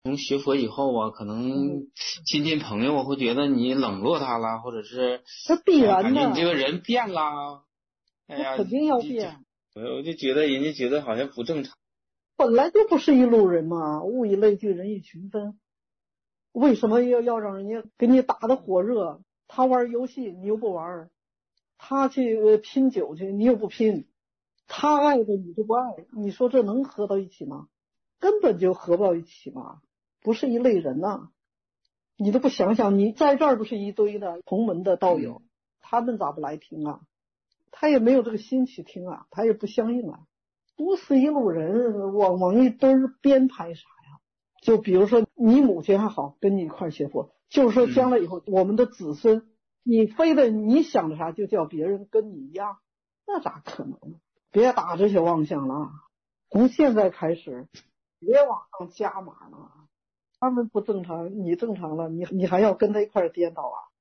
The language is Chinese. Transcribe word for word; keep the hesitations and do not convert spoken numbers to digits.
从学佛以后啊，可能亲戚朋友会觉得你冷落他了，或者是这必然的， 感觉你这个人变了。哎呀， 肯定要变。 我就觉得人家觉得好像不正常。 本来就不是一路人嘛，物以类聚，人以群分。为什么要要让人家给你打得火热？他玩游戏你又不玩，他去拼酒去你又不拼，他爱的你就不爱，你说这能合到一起吗？根本就合不到一起嘛，不是一类人呐、啊。你都不想想，你在这儿不是一堆的同门的道友， 嗯、 他们咋不来听啊？他也没有这个心去听啊，他也不相应啊，不是一路人，往往一堆编排啥呀？就比如说你母亲还好，跟你一块学佛，就是说将来以后、嗯、我们的子孙，你非得你想的啥就叫别人跟你一样，那咋可能？别打这些妄想了，从现在开始别往上加码了。他们不正常，你正常了，你你还要跟他一块颠倒啊？